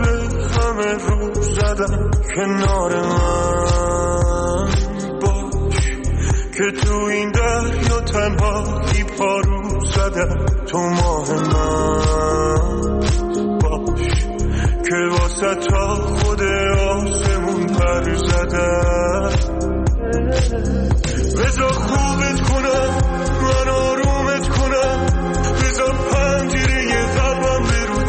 مثل همه روز زدم کنار من باش که تو این دریا تنهایی پارو زدم تو ماه من باش که واسه تا خود آسمون پر زدم بذار خوبت کنم من آرومت کنم بذار پنجره قلبم برو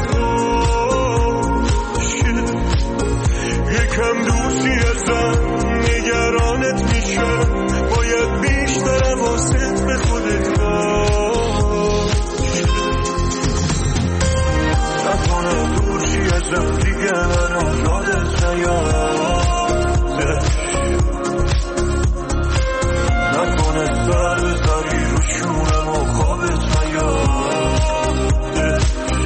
یکم دوستی ازم نگرانت میشم باید بیشتر واسط به خودت نکنه دورشی ازم دیگه منو یادت نیاده نکنه سر بذاری رو شونم و خوابت نیاده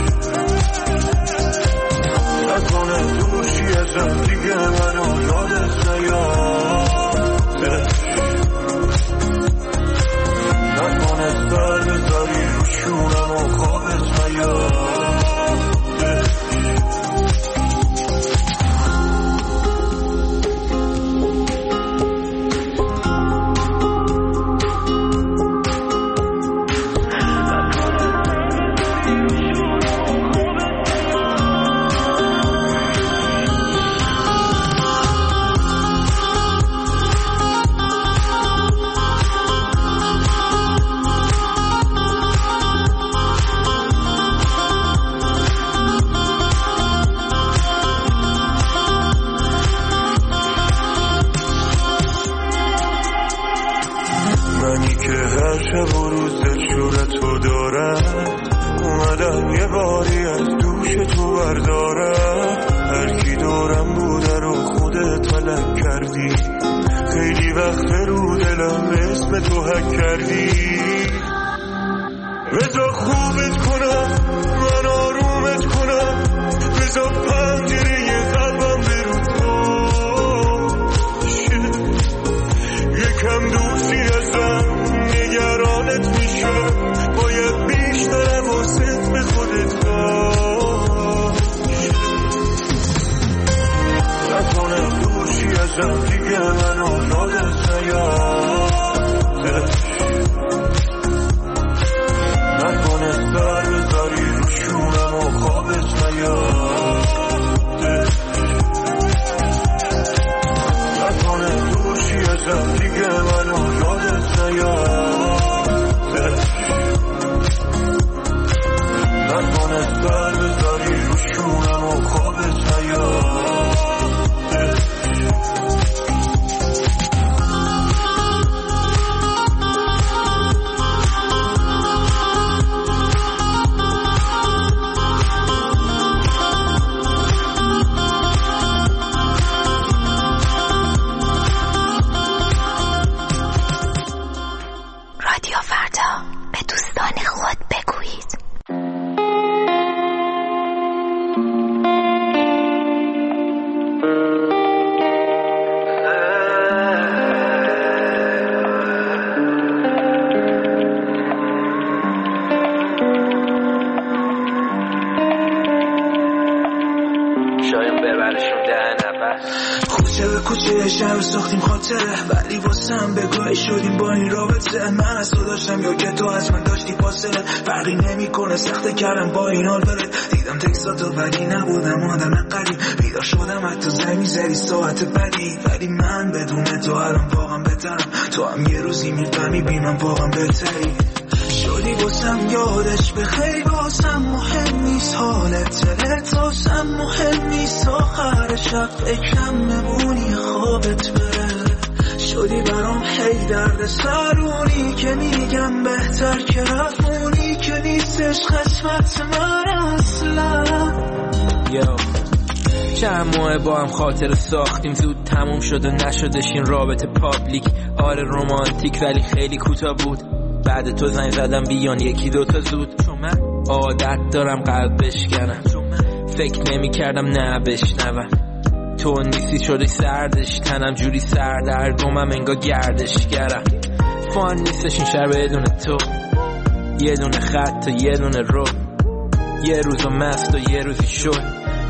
نکنه دورشی ازم دیگه منو یادت نیاده نکنه سر بذاری رو شونم و خوابت نیاده ولی واسم بگاهی شدیم با این رابطه من از تو داشتم یا که تو از من داشتی فاصله فرقی نمی کنه سخته کردم با این حال بره دیدم تکساتو ولی نبودم آدم قریب بیدار شدم حتی زنگ میزدی ساعت بدی ولی من بدون تو الان واقعا بهترم تو هم یه روزی میفهمی بی من واقعا بهتری شدی واسم یادش به خیلی واسم مهم نیست حالت دلت واسم مهم نیست آخر شب فکرم نمونی خوابت بره شدی برام هی درد سرونی که میگم بهتر که رفونی که نیستش قسمت من اصلا چند ماه با هم خاطر ساختیم زود تموم شد و نشدش این رابطه پابلیک آره رومانتیک ولی خیلی کوتاه بود بعد تو زنگ زدم بیان یکی دوتا زود چون من عادت دارم قلب بشکنم فکر نمی کردم نه بشنوم تو نیستی شدی سردش تنم جوری سردرگمم انگار گردشگرم فان نیستش این شهر بدون تو یه دونه خط و یه دونه رو یه روز مست و یه روزی شد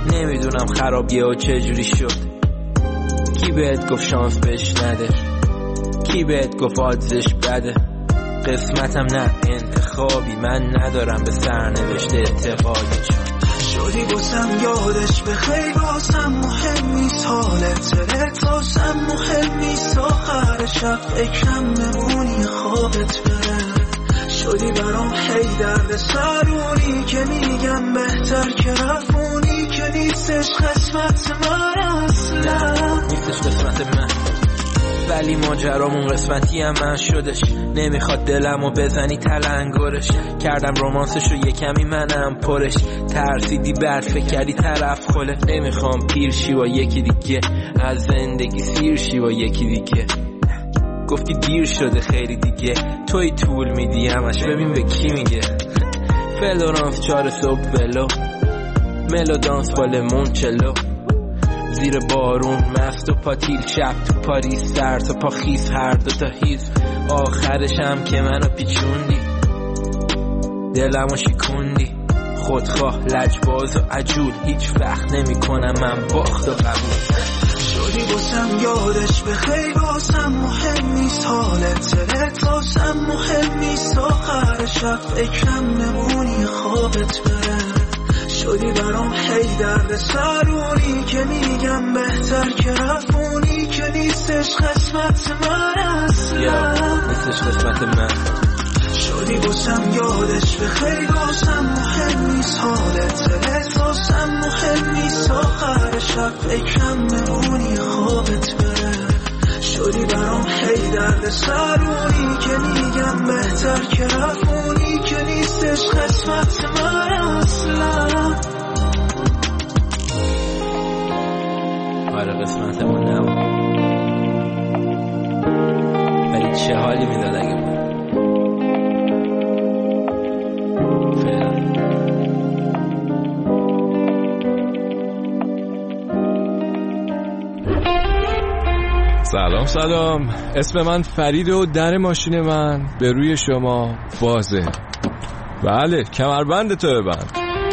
نمیدونم خرابیه و چجوری شد. کی بهت گفت شانس بهش نده؟ کی بهت گفت آدزش بده؟ قسمتم نه انتخابی، من ندارم به سرنوشت اتفاقی. شدی باسم یادش به خیلی واسم مهم نیست، حالت دلت واسم مهم نیست، آخر شب فکرم نمونی خوابت بره. شدی برام هی درد سرونی که میگم بهتر که رفونی، که نیستش قسمت من اصلا، نیستش قسمت من، ولی ماجرامون قسمتی هم من شدش. نمیخواد دلمو بزنی تلنگرش، کردم رومانسشو یه کمی منم پرش. ترسیدی بد فکر کردی طرف خله، نمیخوام پیر شی و یکی دیگه، از زندگی سیر شی و یکی دیگه. گفتی دیر شده خیلی دیگه، توی طول میدی همش، ببین به کی میگه. فلورانس 4 صبح ولو، ملودانس با لمون چلو، زیر بارون مست و پاتیل، شب تو پاریس سر تا پا خیز، هر دو تا هیز. آخرش هم که منو پیچوندی، دلمو شکوندی، خودخواه لجباز و عجول، هیچ وقت نمی کنم من باخت و قبول. شدی باسم یادش به خیلی واسم مهم نیست، حالت دلت واسم مهم نیست، آخر شب فکرم نمونی خوابت بره. شدی برام هی درد سرونی که میگم بهتر که رفونی، که نیستش قسمت من اصلا، نیستش قسمت من. شدی باسم یادش به خیلی واسم مهم نیست، حالت دلت واسم مهم نیست، آخر شب فکرم نمونی خوابت بره. شدی برام هی درد سرونی که میگم بهتر که رفونی، که نیستش قسمت من اصلا. آره قسمتمون نبود، ولی چه حالی میداد اگه بود. سلام، اسم من فرید و در ماشین من به روی شما بازه. بله کمربند تو ببند.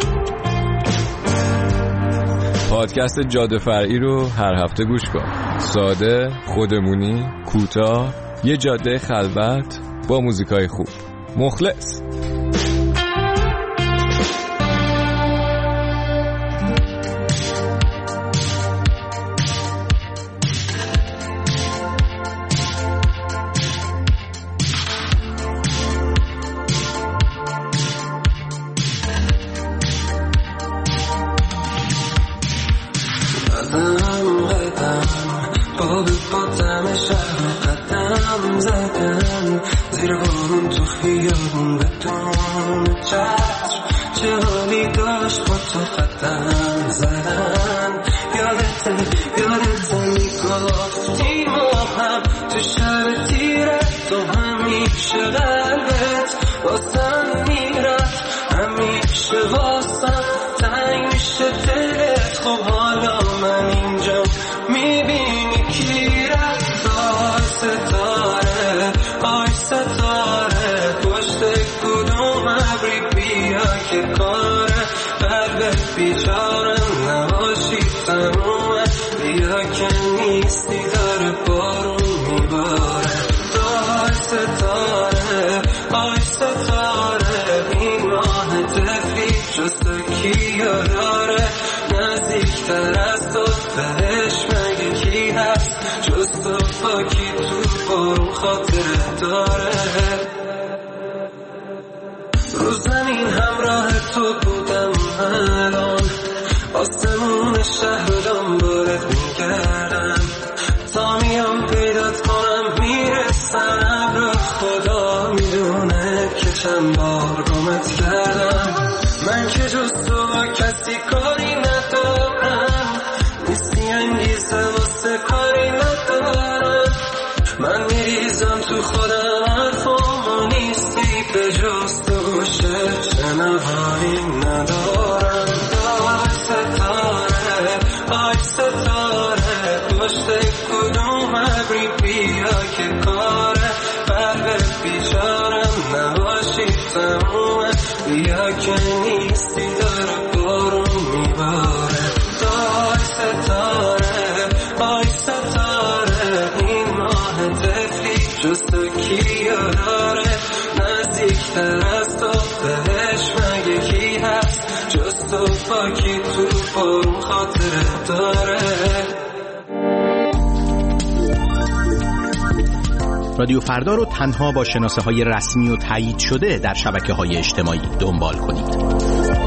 پادکست جاده فرعی رو هر هفته گوش کن. ساده، خودمونی، کوتاه، یه جاده خلوت با موزیکای خوب. مخلص. زیر بارون تو خیابون بدون چتر، چه حالی داشت با تو قدم زدن. یادت میگفتی ما هم تو شب تیره، تو همیشه قلبت واسم میرفت، همیشه واسم تنگ میشه دلت. خب حالا من اینجا میبینی کی رفت. آی ستاره پشت کدوم ابری بیا که کاره، قلب بیچارم نباشی تمومه، بیا که نیستی داره بارون میباره. آی ستاره این ماه تفی جسته کیا داره، نزدیکتر از تو بهش مگه کی هست، جز تو با کی تو بارون خاطره داره. رو زمین همراه تو بودم الان، آسمون شهر دنبالت میگردم، تا میام پیدات کنم میرسم ابر. خدا میدونه که چند بار گمت کردم، من که جز تو با کسی کاری ندارم، نیستی انگیزه واسه کاری ندارم. من میریزم تو خودم حرفامو نیستی، به جز تو گوشه شنوایی ندارم. آی ستاره پشت کدوم ابری بیا که کاره، قلب بیچارم نباشی تمومه، بیا که نیستی داره بارون میباره. خاطره داره. رادیو فردا رو تنها با شناسه‌های رسمی و تایید شده در شبکه‌های اجتماعی دنبال کنید.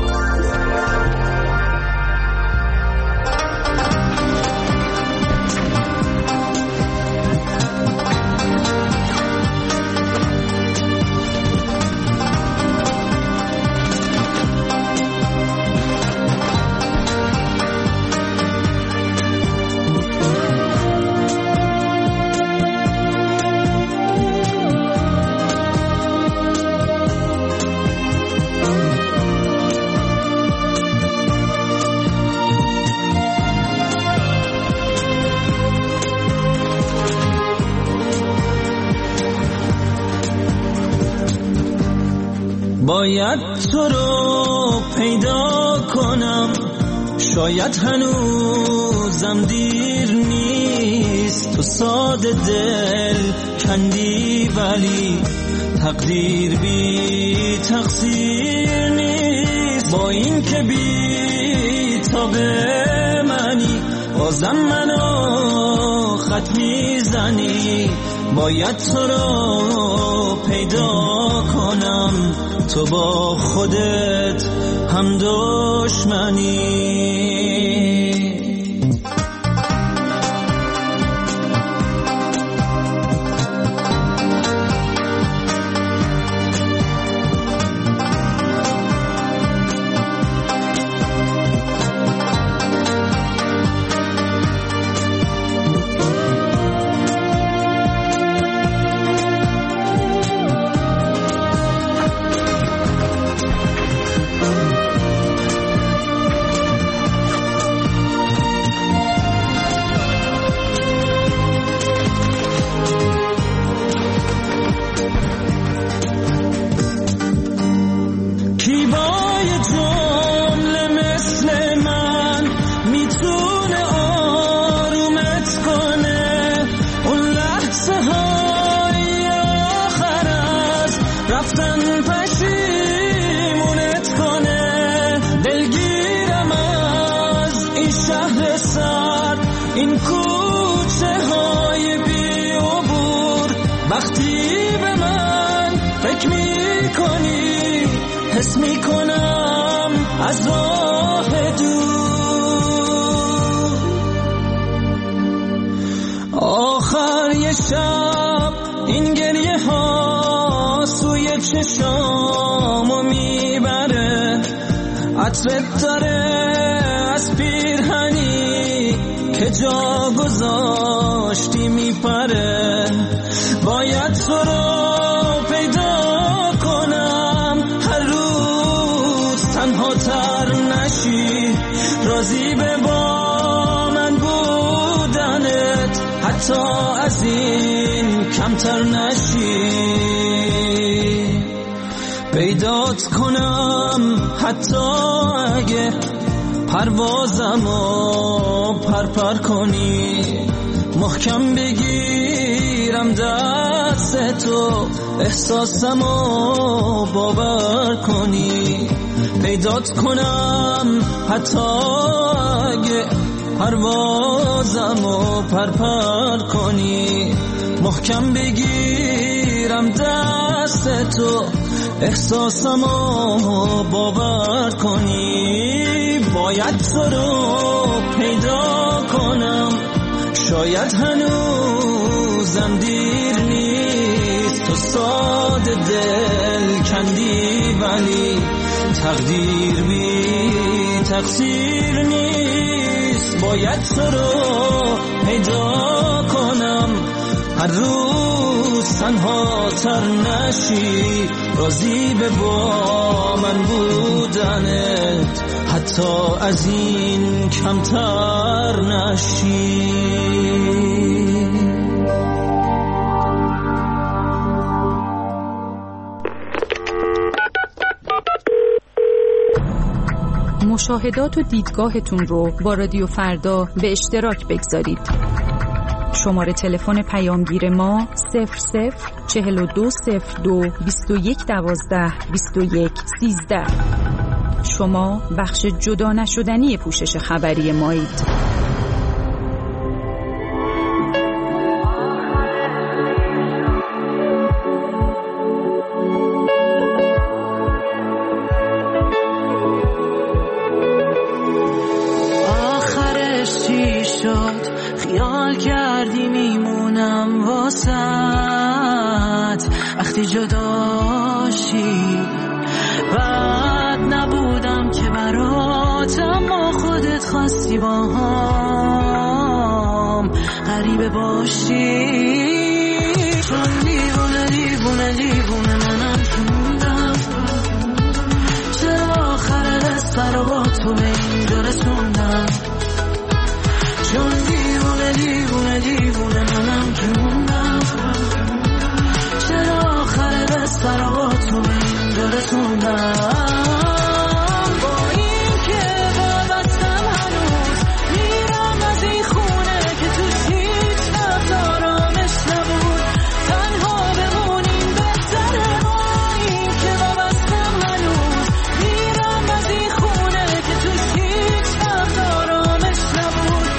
باید تو رو پیدا کنم، شاید هنوزم دیر نیست. تو ساده دل کندی ولی تقدیر بی تقصیر نیست. با این که بی تاب منی بازم منو خط میزنی. باید تو رو پیدا کنم، تو با خودت هم دشمنی. این کوچه های بی عبور، وقتی به من فکر می کنی حس می کنم از راه دور. آخر یه شب این گریه ها سوی چشامو میبره، عطرت داره از پیرهنی که جا گذاشتی میپره. باید تو رو پیدا کنم، هر روز تنها تر نشی، راضی به با من بودنت، حتی از این کمتر نشی. پیدات کنم حتی اگه پروازمو پرپر کنی، محکم بگیرم دست تو، احساسمو باور کنی. پیدات کنم حتی اگه پروازمو پرپر کنی، محکم بگیرم دست تو، احساسمو باور کنی. باید تو رو پیدا کنم، شاید هنوزم دیر نیست. تو ساده دل کندی ولی تقدیر بی تقصیر نیست. باید تو رو پیدا کنم، هر روز تنها تر نشی، راضی به با من بودنت، حتی از این کمتر نشی. مشاهدات و دیدگاهتون رو با رادیو فردا به اشتراک بگذارید. شماره تلفن پیامگیر ما 00420221122113. شما بخش جدا نشدنی پوشش خبری مایید. خیال کردی میمونم واسط وقتی جداشی بد نبودم که برات اما خودت خواستی با هم غریبه باشی چون دیوونه دیوونه دیوونه منم که موندم چرا آخر قصه رو با تو به اینجا رسوندم چون دیوونه دیوونه دیوونه منم که موندم چرا آخر قصه رو با تو به اینجا رسوندم با این که وابستم هنوز میرم از این خونه که توش هیچ وقت آرامش نبود تنها بمونیم بهتره با این که وابستم هنوز میرم از این خونه که توش هیچ وقت آرامش نبود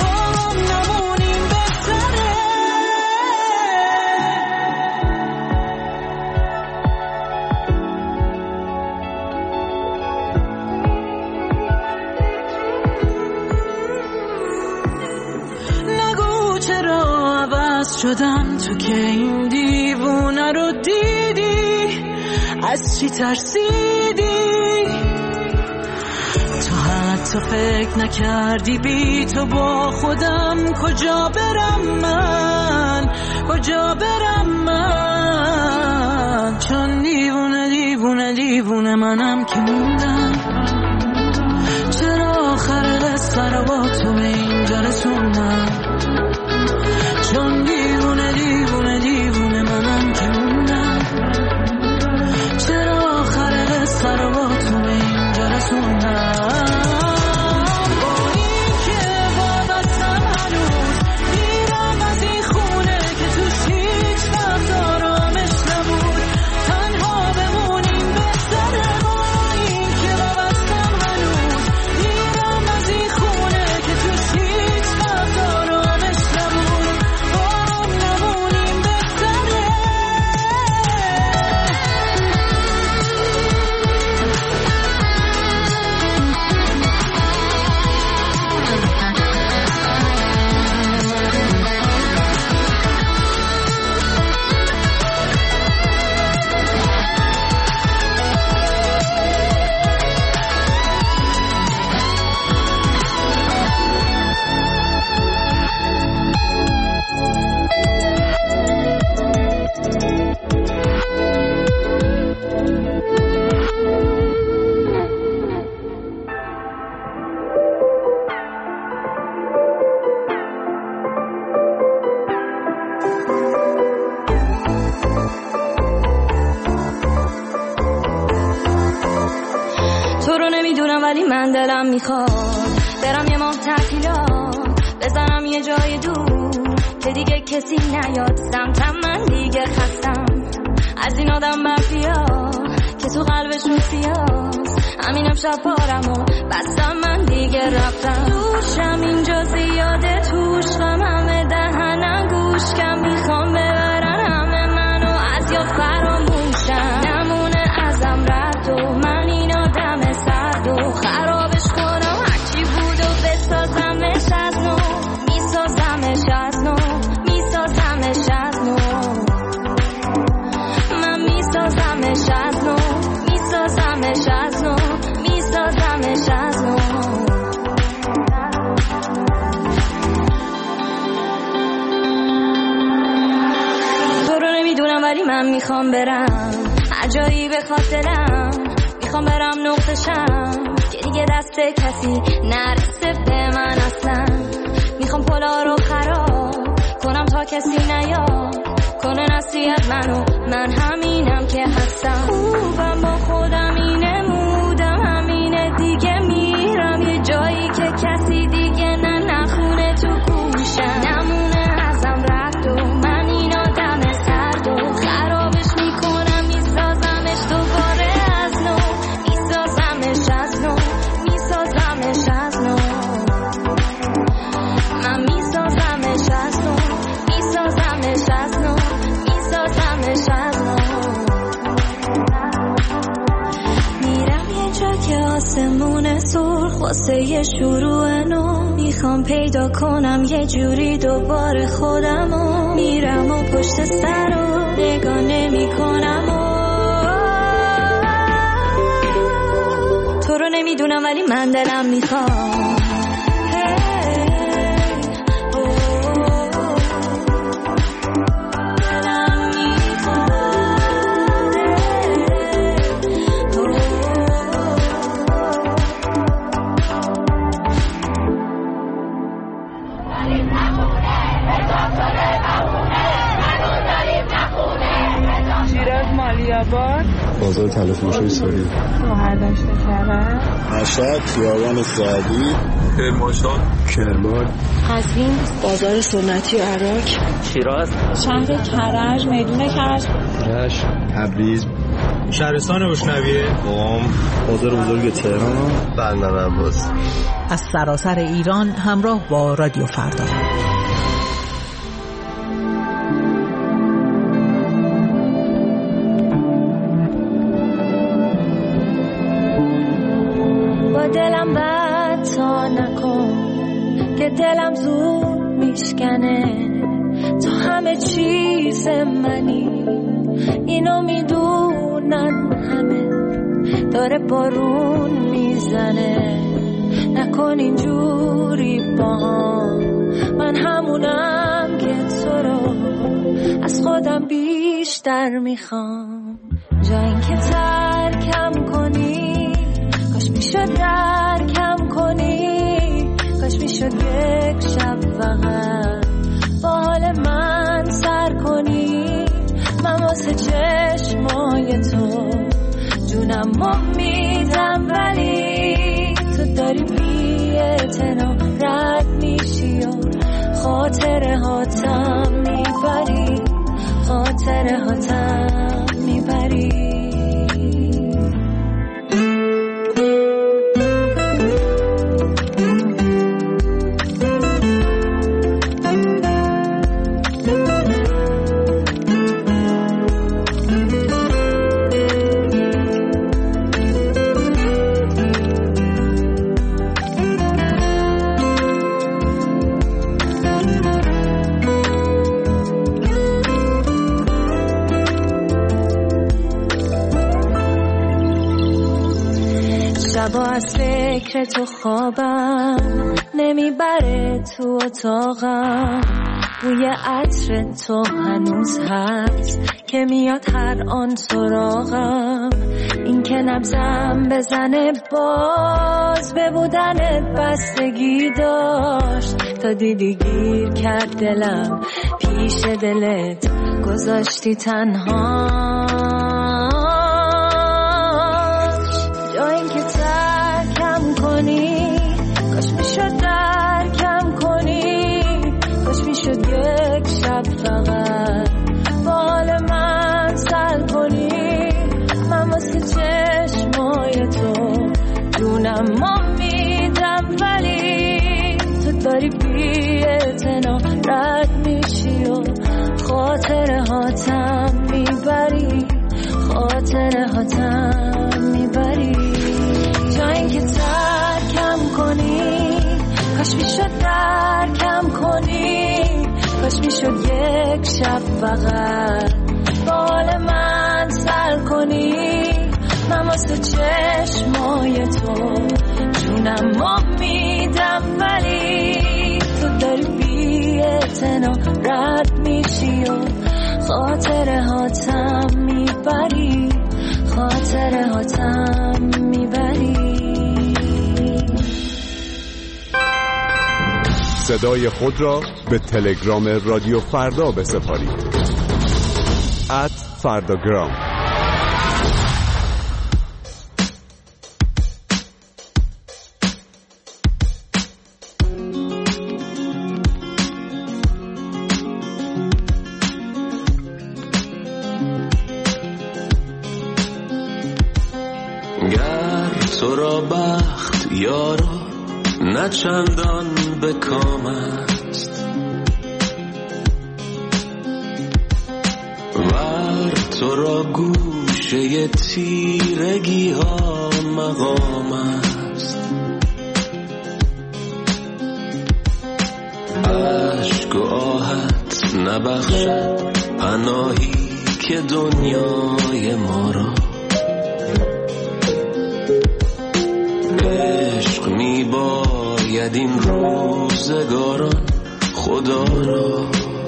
شدم تو که این دیوونه رو دیدی از چی ترسیدی تو حتی فکر نکردی بی تو با خودم کجا برم من چون دیوونه دیوونه دیوونه منم که موندم چرا آخر قصه رو با تو به اینجا رسوندم چون دیوونه دیوونه دیوونه منم که موندم چرا آخر قصه رو با تو به اینجا رسوندم با این که وابستم هنوز میرم از این خونه که توش هیچ وقت آرامش نبود تنها بمونیم بهتره با این که وابستم هنوز میرم از این خونه که توش هیچ وقت آرامش نبود ولی من دلم میخواد برم یه ماه تعطیلات بزنم یه جای دور که دیگه کسی نیاد سمتم من دیگه خستم از این آدم برفیا که تو قلبشون سیاست همینم شب پارم و بستم من دیگه رفتم دوشم اینجا زیاده توش همه دهنم گوش کم میخوام ببرن همه منو از یاد فراموشم نمونه ازم رد و من این آدم سرد و خرابش کنم هرچی بود و بسازمش از نو میسازمش از نو میسازمش از نو من میسازمش از نو میسازمش از نو میسازمش از نو تو رو نمیدونم ولی من میخوام برم هر جایی بخواد دلم میخوام برم نقطشم که دیگه دست کسی نرسه به من اصلا میخوام پلا رو خراب کنم تا کسی نیاد کنه نصیحت منو من همینم که هستم خوبم با خودم اینه مودم همینه دیگه میرم یه جایی که کسی دیگه نخونه تو گوشم نمونه ازم رد و من این آدم سرد و خرابش میکنم میسازمش دوباره از نو میسازمش واسه یه شروع نو. میخوام پیدا کنم یه جوری دوباره خودمو. میرم و پشت سر رو نگاه نمی کنم تو رو نمیدونم ولی من دلم میخوام. بازار تلفروشی سوری مهردشت کرد مشهد خیابان سعدی کرمانشاه کرمان قزوین بازار سنتی عراق شیراز شهر کرج میدون کرج رشت تبریز شهرستان اشنویه قم بازار بزرگ تهران بندر عباس. از سراسر ایران همراه با رادیو فردا. دلم بد تا نکن که دلم زود میشکنه. تو همه چیز منی اینو میدونن همه. داره بارون میزنه نکن اینجوری با هم. من همونم که تو رو از خودم بیشتر میخوام. جا اینکه ترکم کنی کاش میشد درکم کنی. کاش میشد یک شب فقط با حال من سر کنی. من واسه چشمای تو جونم میدم ولی تو داری بی اعتنا رد میشی و خاطره هاتم میبری. خاطره هاتم میبری. شبا از فکر تو خوابم نمیبره تو اتاقم. بوی عطر تو هنوز هست که میاد هر آن سراغم. این که نبضم بزنه باز به بودنت بستگی داشت. تا دیدی گیر کرد دلم پیش دلت گذاشتی تنها. کاش میشد درکم کنی. کاش میشد یک شب فقط بال من سر کنی. من واسه چشمای تو جونم میدم ولی تو داری بی اعتنا رد میشی و خاطره هاتم میبری. خاطره هاتم میبری. جا اینکه ترکم کنی کاش میشد درکم کنی. کاش میشد یک شب فقط بال من سر کنی. من واسه چشمای تو جونم میدم ولی تو داری بی اعتنا رد میشی و خاطره هاتم میبری. خاطره هاتم میبری. صدای خود را به تلگرام رادیو فردا بسپارید. @فرداگرام. گر تو را بخت یارا نه چندان به کام است. ور تو را گوشه تیرگی ها مقام است. نبخشد پناهی که دنیای ما را. عشق میباید این روزگاران خدا را.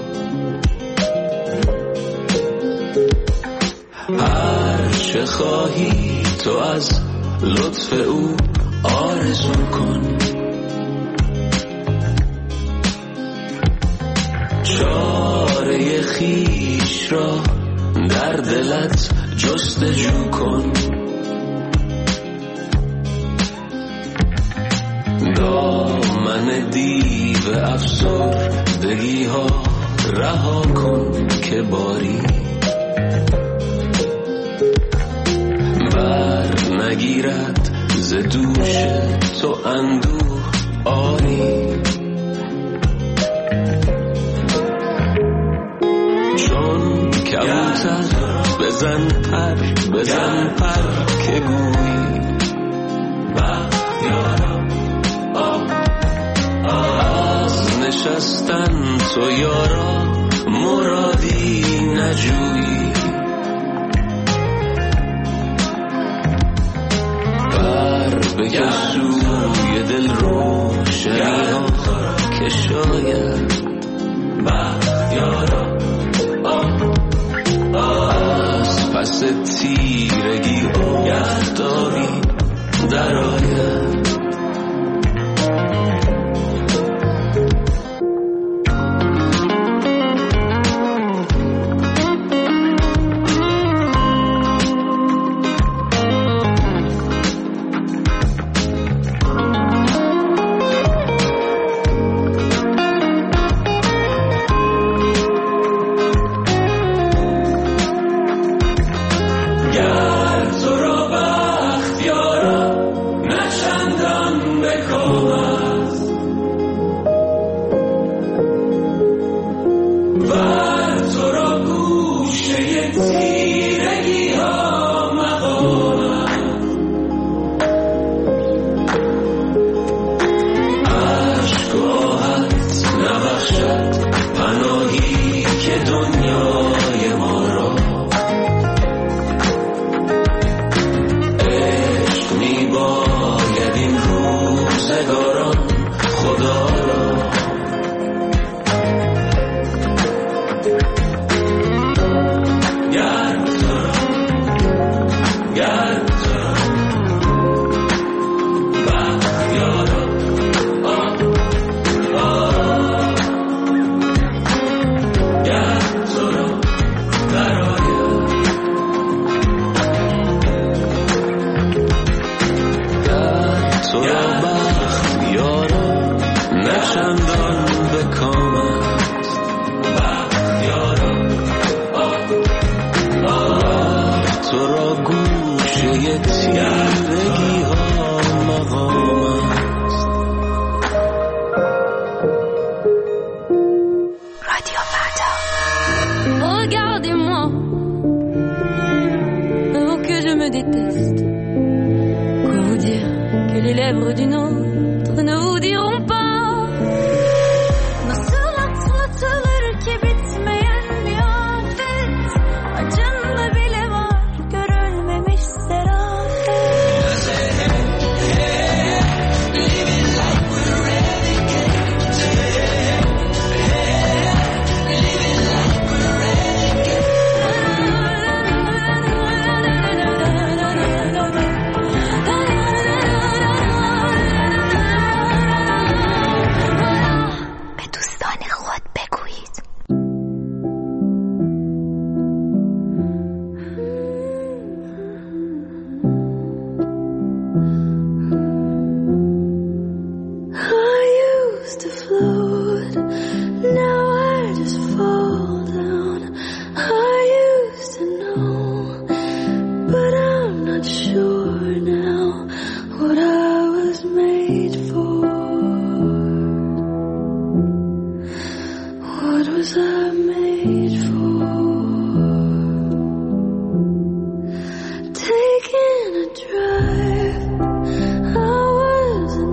هر چه خواهی تو از لطف او آرزو کن. چاره خویش را در دلت جستجو کن. دامن دیو افسردگی ها رها کن که باری بر نگیرد ز دوش تو اندوه آری. چون کبوتر بزن پر که گویی بختیارم از نشستن تو یارا مرادی نجویی. بر بکش سوی دل روشنی ها که شاید بختیارم از پس تیرگی آفتابی در آید.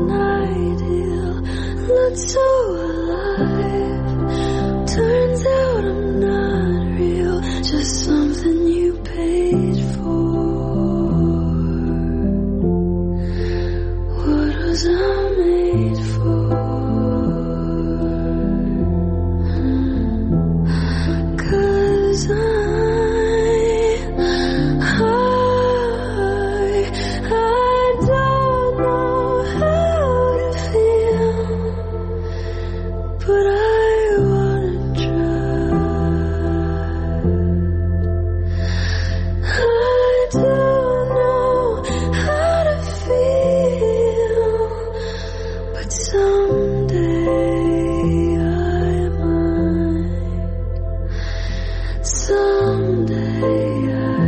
So alive, turns out but I wanna try. I don't know how to feel, but someday I might. Someday I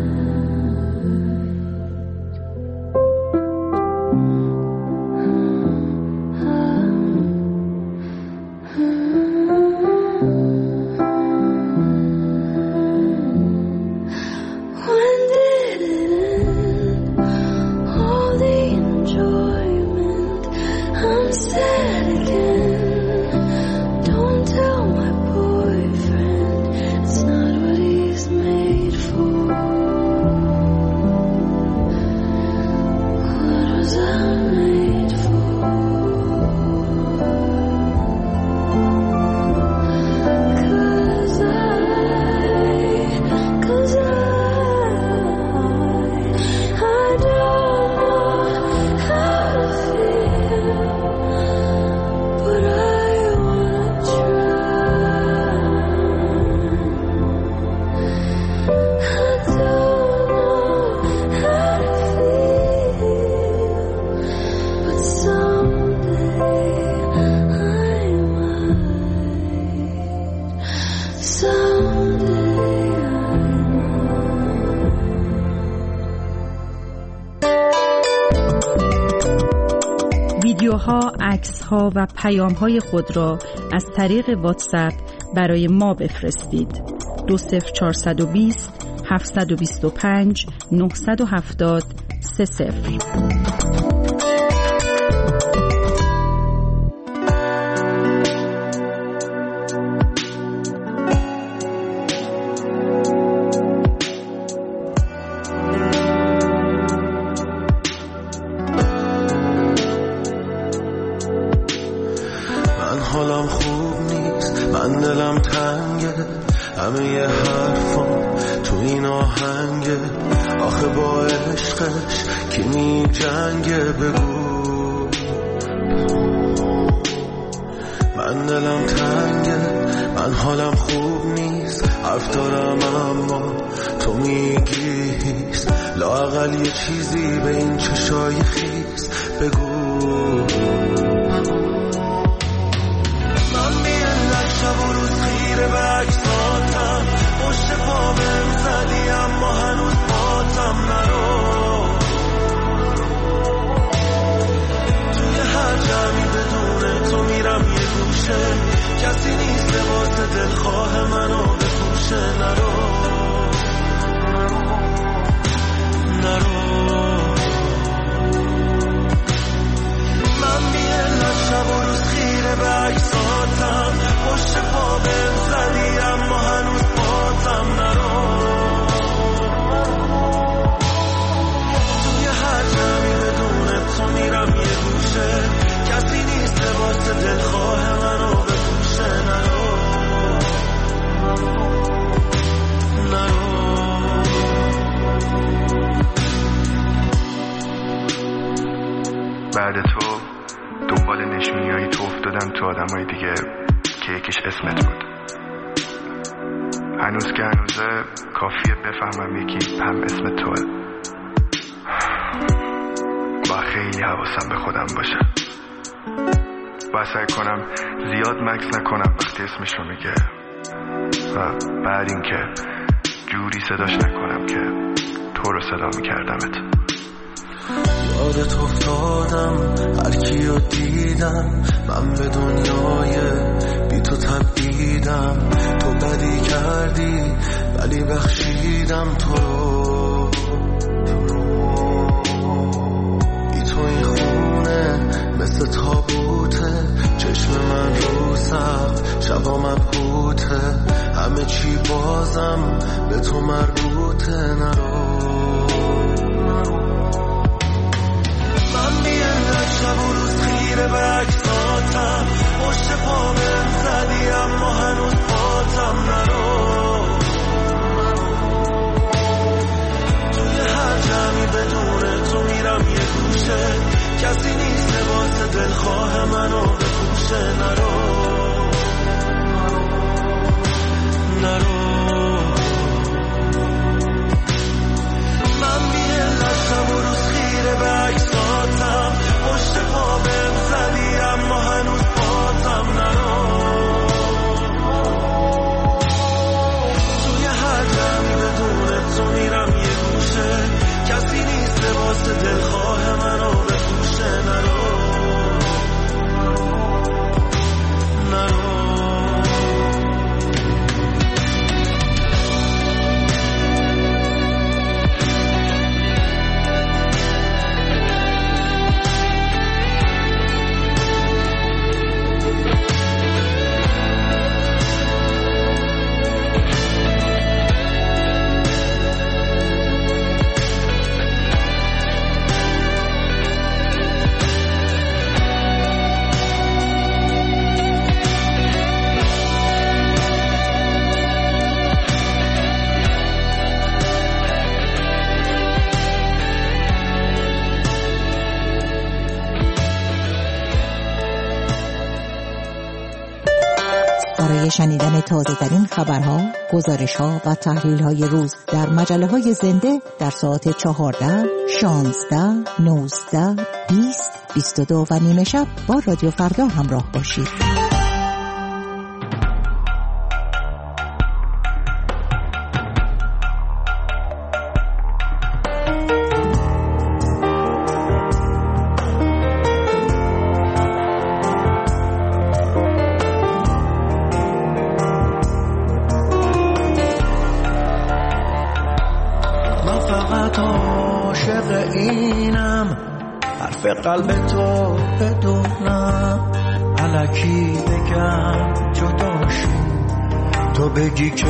ویدیوها، عکس‌ها و پیام‌های خود را از طریق واتساپ برای ما بفرستید. 20420 725 970 30. حالم خوب نیست، من دلم تنگه، همه ی حرفام تو این آهنگه، آخه با عشقش کی می جنگه بگو. من دلم تنگه، من حالم خوب نیست، حرف دارم اما تو میگی هیست، لااقل یه چیزی به این چشای خیس بگو. شب و روز خیره به عکساتم، پشت پا بهم زدی اما هنوز پاتم نرو. توی هر جمعی بدون تو میرم یه گوشه، کسی نیست لباس دلخواه منو بپوشه. نرو من میلت شب و روز خیره به عکساتم، پشت پا بهم زدی اما هنوز پاتم نرو. توی هر جمعی بدون تو میرم یه گوشه، کسی نیست لباس دلخواه منو بپوشه. نرو بعد تو دنبال نشونیایی تو افتادم تو آدمای دیگه که یکیش اسمت بود. هنوز که هنوزه کافیه بفهمم یکی هم اسم توه. با خیلی حواسم به خودم باشه، با سعی کنم زیاد مکس نکنم وقتی اسمش رو میگه، و بعد این که جوری صداش نکنم که تو رو صدا میکردمت. یادت افتادم هر کیو دیدم، من به دنیای بی تو تبدیدم. تو بدی کردی ولی بخشیدم تو رو. بی تو این خونه مثل تابوته، چشم من رو سقف شبا مبهوته، همه چی بازم به تو مربوطه. نرو من بیندک شب و روز خیره به عکساتم، پشت پا بهم زدی اما هنوز پاتم نرو. توی هر جمعی بدون تو میرم یه گوشه، کسی نیست لباس دلخواه منو بپوشه. نرو برای شنیدن تازه‌ترین خبرها، گزارش‌ها و تحلیل‌های روز در مجله‌های زنده در ساعت 14، 16، 19، 20، 22 و نیمه شب با رادیو فردا همراه باشید. قلب تو بدونم الکی بگم جدا شو، تو بگی که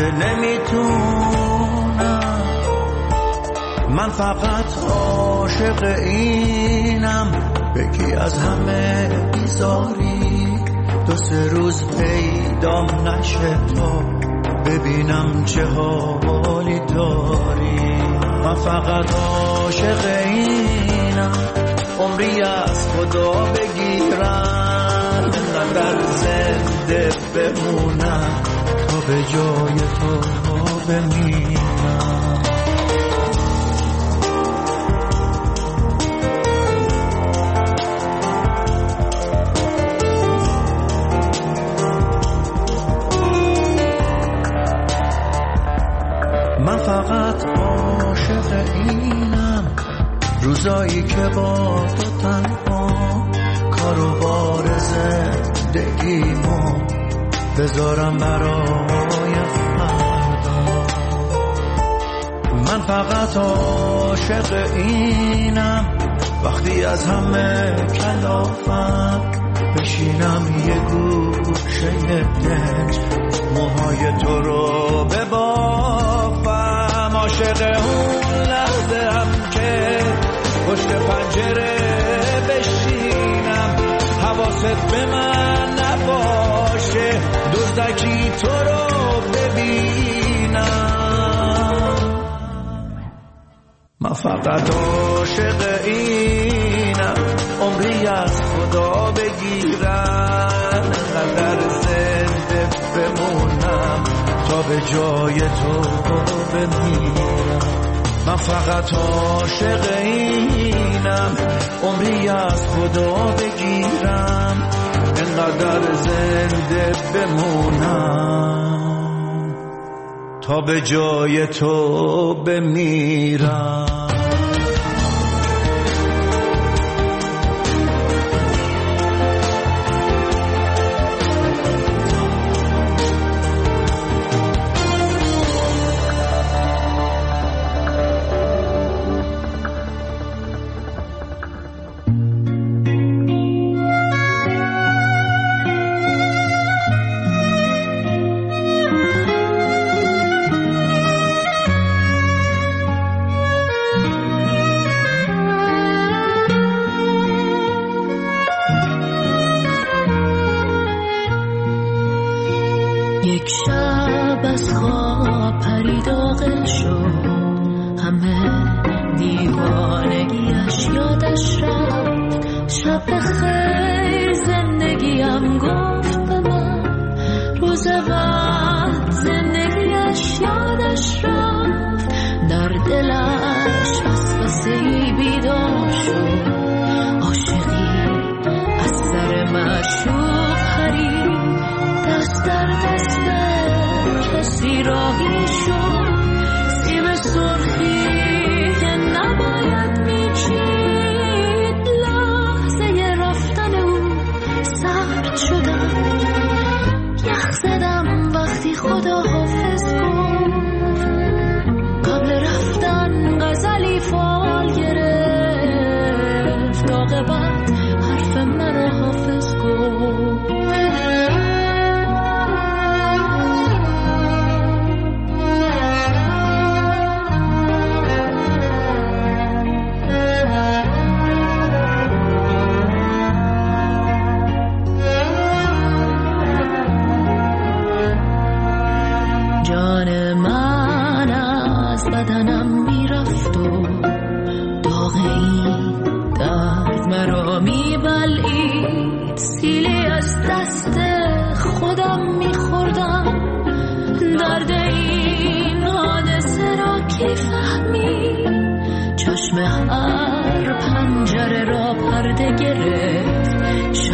نمیتونم. من فقط عاشق اینم بگی از همه بیزاری، 2-3 روز پیدام نشه تا ببینم چه حالی داری. من فقط عاشق اینم عمری از خدا بگیرم، اینقدر زنده بمونم تا به جای تو بمیرم. من فقط عاشق اینم روزایی که با تو تنها کارو بار زندگیمو بذارم برای فردا. من فقط عاشق اینم وقتی از همه کلافم بشینم یه گوشه دنج موهای تو رو ببافم. عاشق اون لحظه هم که پشت پنجره بشینم حواست به من نباشه دزدکی تو رو ببینم. من فقط عاشق اینم عمری از خدا بگیرم، انقدر زنده بمونم تا به جای تو بمیرم. من فقط عاشق اینم عمری از خدا بگیرم، انقدر زنده بمونم تا به جای تو بمیرم. یک شب از خواب پرید عاقل شد، همه دیوانگیش یادش رفت. شب خیر زندگیم گفت به من، روز بعد زندگیش یادش رفت. در دلش وسوسه‌ای بیدار شد، عاشقی از سر معشوق خرید. دست در دست کسی راهی شد، سیب سرخی که نباید میچید. لحظه رفتن او سرد شدم، یخ زدم وقتی خدا حافظ گفت. قبل رفتن غزلی فال گرفت، عاقبت حرف مرا حافظ گفت.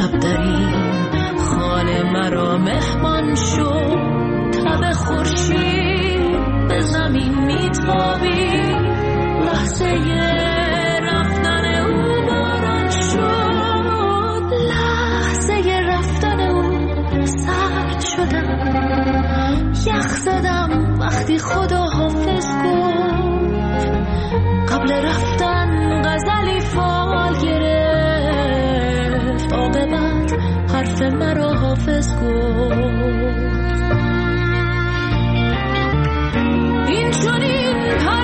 شب در این خانه مرا مهمان شد. تب خورشید به زمین میتابید، لحظه رفتن او باران شد. لحظه رفتن او سرد شدم، یخ زدم وقتی خدا حافظ گفت. قبل رفتن غزلی فال گرفت، عاقبت حرف مرا حافظ گفت. این چنین